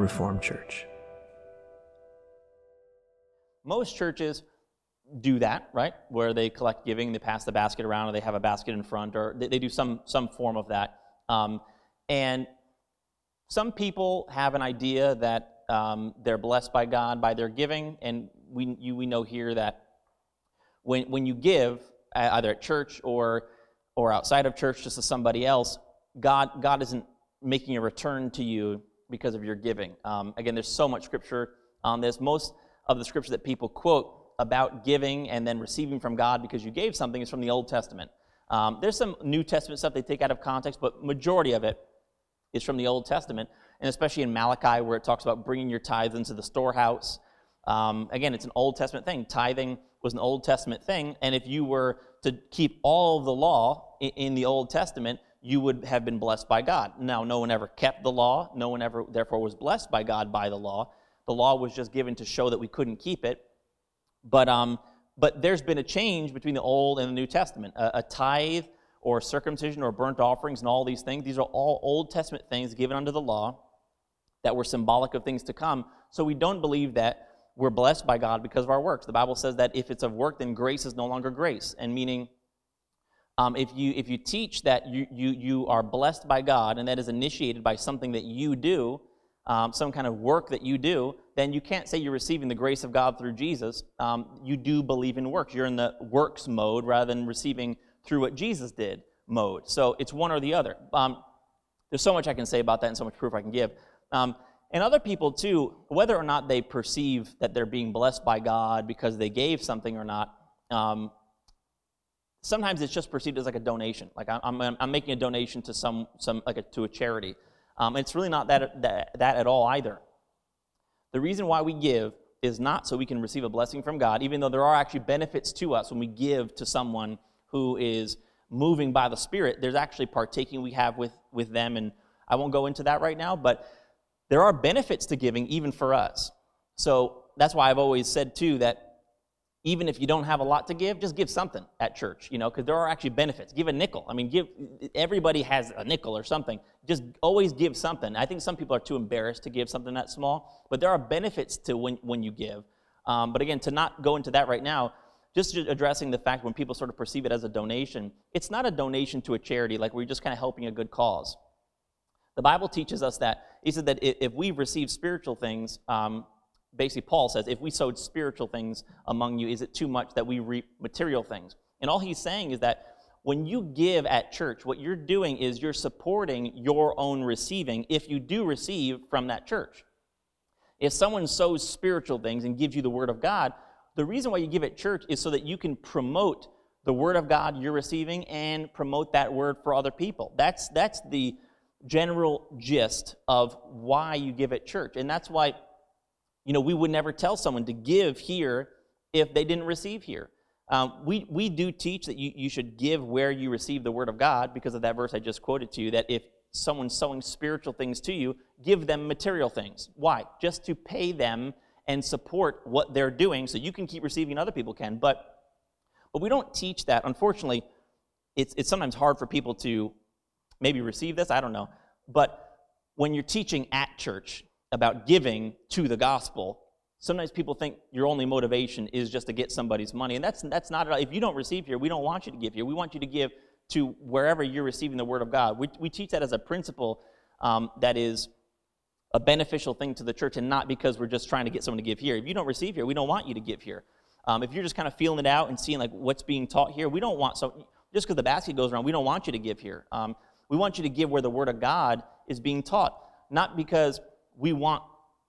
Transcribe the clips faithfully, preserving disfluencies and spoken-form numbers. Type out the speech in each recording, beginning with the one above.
Reformed Church. Most churches do that, right? Where they collect giving, they pass the basket around, or they have a basket in front, or they, they do some some form of that. Um, and some people have an idea that um, they're blessed by God by their giving, and we you, we know here that when when you give, either at church or or outside of church, just to somebody else, God God isn't making a return to you because of your giving. Um, again, there's so much scripture on this. Most of the scripture that people quote about giving and then receiving from God because you gave something is from the Old Testament. Um, there's some New Testament stuff they take out of context, but majority of it is from the Old Testament, and especially in Malachi where it talks about bringing your tithes into the storehouse. Um, again, it's an Old Testament thing. Tithing was an Old Testament thing, and if you were to keep all of the law in, in the Old Testament, you would have been blessed by God. Now, no one ever kept the law. No one ever, therefore, was blessed by God by the law. The law was just given to show that we couldn't keep it. But um, but there's been a change between the Old and the New Testament. A, a tithe or circumcision or burnt offerings and all these things, these are all Old Testament things given under the law that were symbolic of things to come. So we don't believe that we're blessed by God because of our works. The Bible says that if it's of work, then grace is no longer grace. And meaning, um, if you if you teach that you, you, you are blessed by God and that is initiated by something that you do, um, some kind of work that you do, then you can't say you're receiving the grace of God through Jesus. Um, you do believe in works. You're in the works mode rather than receiving through what Jesus did mode. So it's one or the other. Um, there's so much I can say about that and so much proof I can give. Um, and other people, too, whether or not they perceive that they're being blessed by God because they gave something or not, um, sometimes it's just perceived as like a donation. Like I'm, I'm, I'm making a donation to some, some like a, to a charity. Um, it's really not that, that that at all either. The reason why we give is not so we can receive a blessing from God, even though there are actually benefits to us when we give to someone who is moving by the Spirit. There's actually partaking we have with, with them, and I won't go into that right now, but there are benefits to giving even for us. So that's why I've always said, too, that even if you don't have a lot to give, just give something at church, you know, because there are actually benefits. Give a nickel. I mean, give. Everybody has a nickel or something. Just always give something. I think some people are too embarrassed to give something that small, but there are benefits to when, when you give. Um, but again, to not go into that right now, just addressing the fact when people sort of perceive it as a donation, it's not a donation to a charity, like we're just kind of helping a good cause. The Bible teaches us that. He said that if we receive spiritual things, um, basically Paul says, if we sowed spiritual things among you, is it too much that we reap material things? And all he's saying is that when you give at church, what you're doing is you're supporting your own receiving if you do receive from that church. If someone sows spiritual things and gives you the Word of God, the reason why you give at church is so that you can promote the Word of God you're receiving and promote that Word for other people. That's that's the general gist of why you give at church. And that's why, you know, we would never tell someone to give here if they didn't receive here. Um, we, we do teach that you, you should give where you receive the Word of God because of that verse I just quoted to you, that if someone's sowing spiritual things to you, give them material things. Why? Just to pay them and support what they're doing so you can keep receiving and other people can. But but we don't teach that. Unfortunately, it's it's sometimes hard for people to maybe receive this, I don't know. But when you're teaching at church about giving to the gospel, sometimes people think your only motivation is just to get somebody's money. And that's that's not at all. If you don't receive here, we don't want you to give here. We want you to give to wherever you're receiving the Word of God. We, we teach that as a principle um, that is a beneficial thing to the church, and not because we're just trying to get someone to give here. If you don't receive here, we don't want you to give here. Um, if you're just kind of feeling it out and seeing like what's being taught here, we don't want, so just because the basket goes around, we don't want you to give here. Um, we want you to give where the Word of God is being taught, not because we want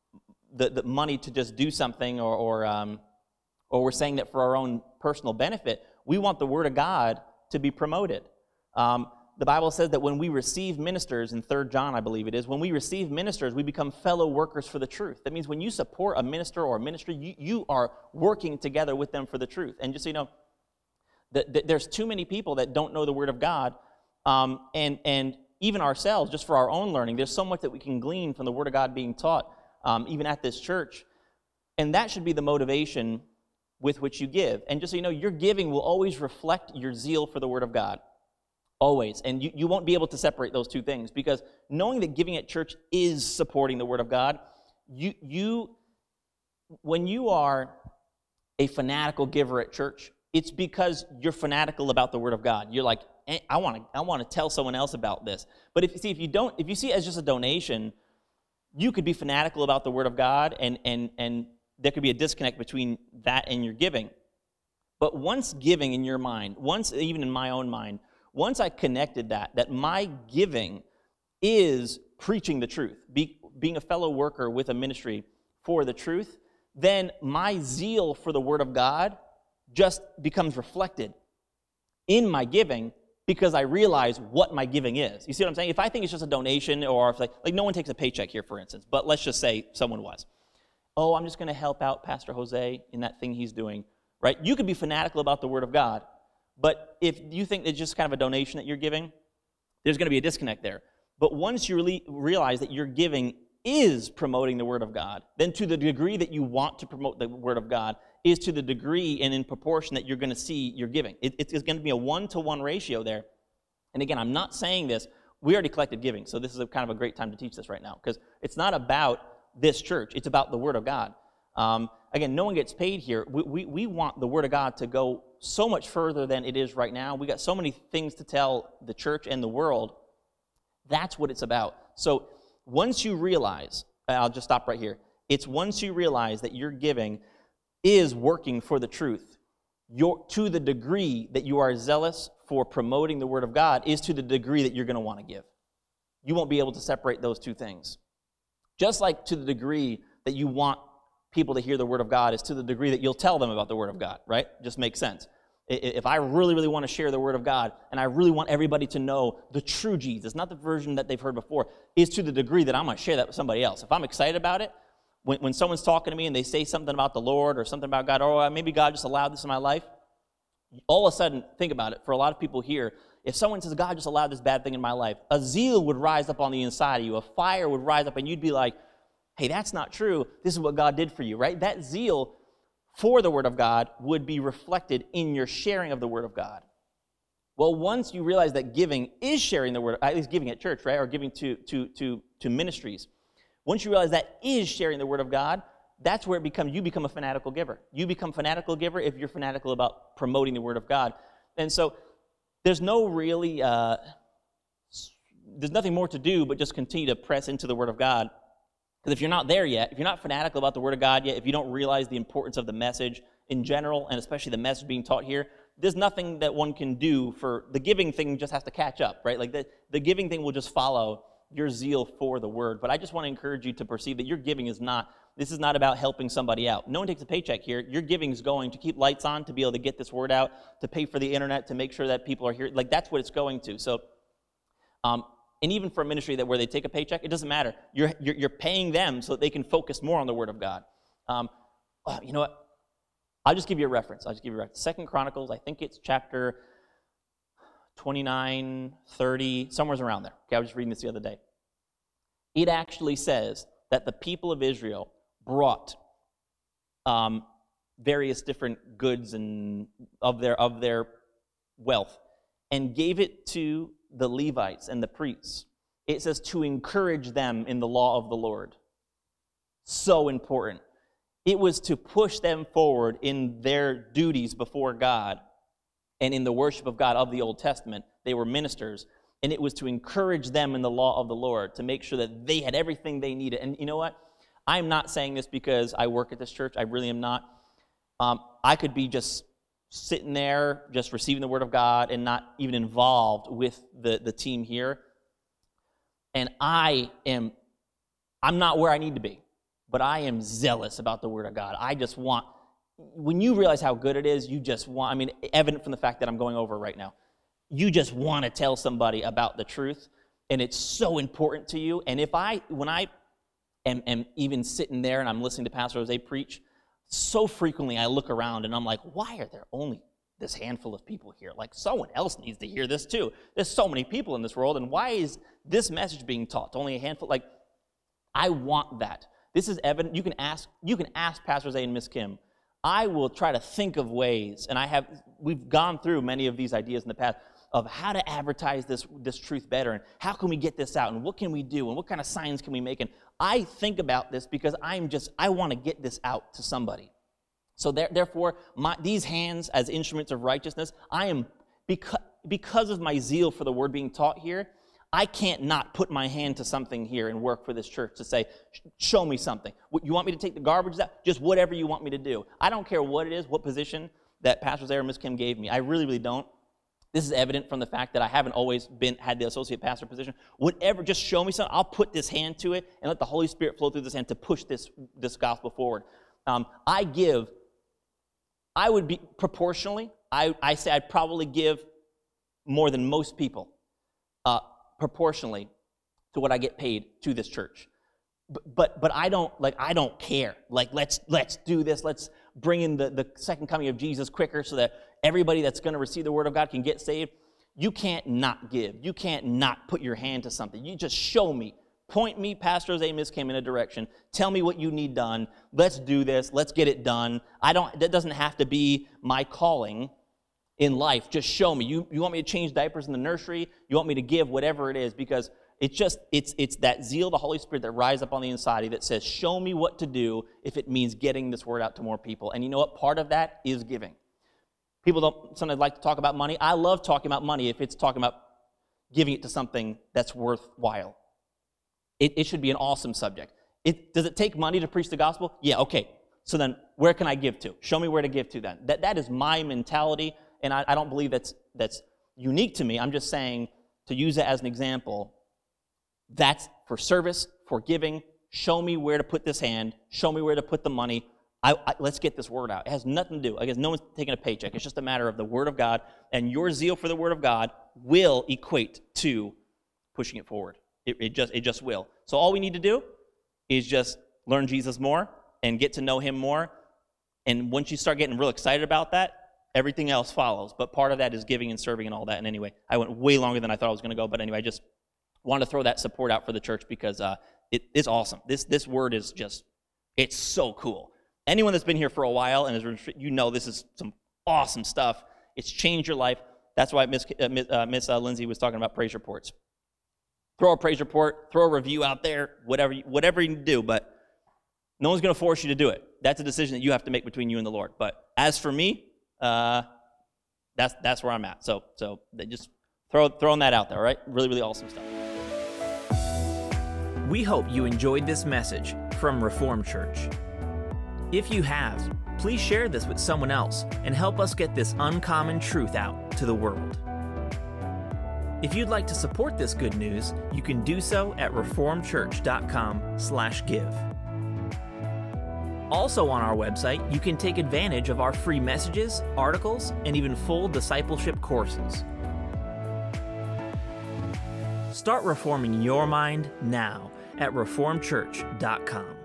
the, the money to just do something, or or, um, or we're saying that for our own personal benefit. We want the Word of God to be promoted. Um, the Bible says that when we receive ministers, in Third John, I believe it is, when we receive ministers, we become fellow workers for the truth. That means when you support a minister or a ministry, you, you are working together with them for the truth. And just so you know, the, the, there's too many people that don't know the Word of God, um, and, and even ourselves, just for our own learning, there's so much that we can glean from the Word of God being taught, um, even at this church. And that should be the motivation with which you give. And just so you know, your giving will always reflect your zeal for the Word of God. Always. And you, you won't be able to separate those two things, because knowing that giving at church is supporting the Word of God You, you, when you are a fanatical giver at church, it's because you're fanatical about the Word of God. You're like, eh, I want to, I want to tell someone else about this. But if see, if you don't, if you see it as just a donation, you could be fanatical about the Word of God, and and and there could be a disconnect between that and your giving. But once giving in your mind, once even in my own mind, once I connected that, that my giving is preaching the truth, be, being a fellow worker with a ministry for the truth, then my zeal for the Word of God just becomes reflected in my giving because I realize what my giving is. You see what I'm saying? If I think it's just a donation, or if like, like no one takes a paycheck here, for instance, but let's just say someone was. Oh, I'm just going to help out Pastor Jose in that thing he's doing, right? You could be fanatical about the Word of God, but if you think it's just kind of a donation that you're giving, there's going to be a disconnect there. But once you really realize that your giving is promoting the Word of God, then to the degree that you want to promote the Word of God is to the degree and in proportion that you're going to see your giving. It, it's going to be a one-to-one ratio there. And again, I'm not saying this. We already collected giving, so this is a kind of a great time to teach this right now, because it's not about this church. It's about the Word of God. Um, again, no one gets paid here. We, we, we want the Word of God to go so much further than it is right now. We got so many things to tell the church and the world. That's what it's about. So once you realize, I'll just stop right here. It's once you realize that your giving is working for the truth, you're, to the degree that you are zealous for promoting the Word of God is to the degree that you're going to want to give. You won't be able to separate those two things. Just like to the degree that you want people to hear the Word of God is to the degree that you'll tell them about the Word of God, right? Just makes sense. If I really, really want to share the Word of God, and I really want everybody to know the true Jesus, not the version that they've heard before, is to the degree that I'm going to share that with somebody else. If I'm excited about it, when, when someone's talking to me and they say something about the Lord or something about God, or maybe God just allowed this in my life, all of a sudden, think about it, for a lot of people here, if someone says, God just allowed this bad thing in my life, a zeal would rise up on the inside of you, a fire would rise up, and you'd be like, hey, that's not true, this is what God did for you, right? That zeal for the Word of God would be reflected in your sharing of the Word of God. Well, once you realize that giving is sharing the Word, at least giving at church, right, or giving to, to, to, to ministries, once you realize that is sharing the Word of God, that's where it becomes, you become a fanatical giver. You become a fanatical giver if you're fanatical about promoting the Word of God. And so there's no really, uh, there's nothing more to do but just continue to press into the Word of God. Because if you're not there yet, if you're not fanatical about the Word of God yet, if you don't realize the importance of the message in general, and especially the message being taught here, there's nothing that one can do for, the giving thing just has to catch up, right? Like the, the giving thing will just follow your zeal for the Word. But I just want to encourage you to perceive that your giving is not, this is not about helping somebody out. No one takes a paycheck here. Your giving is going to keep lights on, to be able to get this word out, to pay for the internet, to make sure that people are here. Like that's what it's going to. So, um, and even for a ministry that where they take a paycheck, it doesn't matter. You're, you're, you're paying them so that they can focus more on the Word of God. Um, oh, you know what? I'll just give you a reference. I'll just give you a reference. Second Chronicles, I think it's chapter twenty-nine, thirty, somewhere around there. Okay, I was just reading this the other day. It actually says that the people of Israel brought um, various different goods and of their of their wealth and gave it to the Levites and the priests. It says to encourage them in the law of the Lord. So important. It was to push them forward in their duties before God and in the worship of God of the Old Testament. They were ministers, and it was to encourage them in the law of the Lord, to make sure that they had everything they needed. And you know what? I'm not saying this because I work at this church. I really am not. Um, I could be just sitting there, just receiving the Word of God and not even involved with the, the team here. And I am, I'm not where I need to be, but I am zealous about the Word of God. I just want, when you realize how good it is, you just want, I mean, evident from the fact that I'm going over right now, you just want to tell somebody about the truth, and it's so important to you. And if I, when I am, am even sitting there and I'm listening to Pastor Jose preach, so frequently I look around and I'm like, why are there only this handful of people here? Like, someone else needs to hear this too. There's so many people in this world, and why is this message being taught to only a handful? Like, I want that. This is evident. You can ask, you can ask Pastor Jose and Miss Kim. I will try to think of ways, and I have, we've gone through many of these ideas in the past. of how to advertise this, this truth better, and how can we get this out, and what can we do, and what kind of signs can we make. And I think about this because I'm just, I want to get this out to somebody. So there, therefore, my, these hands as instruments of righteousness, I am, because, because of my zeal for the word being taught here, I can't not put my hand to something here and work for this church to say, show me something. You want me to take the garbage out? Just whatever you want me to do. I don't care what it is, what position that Pastor Zara and Miz Kim gave me. I really, really don't. This is evident from the fact that I haven't always been had the associate pastor position. Whatever, just show me something. I'll put this hand to it and let the Holy Spirit flow through this hand to push this, this gospel forward. Um, I give, I would be, proportionally, I, I say I'd probably give more than most people. Uh, proportionally to what I get paid to this church. But, but but I don't like I don't care. Like let's let's do this. Let's bring in the, the second coming of Jesus quicker so that everybody that's going to receive the word of God can get saved. You can't not give. You can't not put your hand to something. You just show me. Point me, Pastor Jose Miz came in a direction. Tell me what you need done. Let's do this. Let's get it done. I don't that doesn't have to be my calling in life. Just show me. You, you want me to change diapers in the nursery? You want me to give whatever it is? Because it's just, it's it's that zeal, the Holy Spirit that rises up on the inside of you that says, show me what to do if it means getting this word out to more people. And you know what? Part of that is giving. People don't sometimes like to talk about money. I love talking about money if it's talking about giving it to something that's worthwhile. It, it should be an awesome subject. It, does it take money to preach the gospel? Yeah, okay. So then where can I give to? Show me where to give to then. That That is my mentality. And I, I don't believe that's that's unique to me. I'm just saying, to use it as an example, that's for service, for giving. Show me where to put this hand. Show me where to put the money. I, I, let's get this word out. It has nothing to do. I guess no one's taking a paycheck. It's just a matter of the word of God, and your zeal for the word of God will equate to pushing it forward. It, it just it just will. So all we need to do is just learn Jesus more and get to know him more. And once you start getting real excited about that, everything else follows, but part of that is giving and serving and all that. And anyway, I went way longer than I thought I was going to go, but anyway, I just wanted to throw that support out for the church because uh, it, it's awesome. This this word is just, it's so cool. Anyone that's been here for a while, and is, you know this is some awesome stuff. It's changed your life. That's why Miss Uh, Miss, uh, Miss uh, Lindsay was talking about praise reports. Throw a praise report, throw a review out there, whatever you, whatever you do, but no one's going to force you to do it. That's a decision that you have to make between you and the Lord. But as for me, Uh, that's that's where I'm at. So so they just throw throwing that out there, all right? Really, really awesome stuff. We hope you enjoyed this message from Reformed Church. If you have, please share this with someone else and help us get this uncommon truth out to the world. If you'd like to support this good news, you can do so at reformedchurch.com slash give. Also on our website, you can take advantage of our free messages, articles, and even full discipleship courses. Start reforming your mind now at reformed church dot com.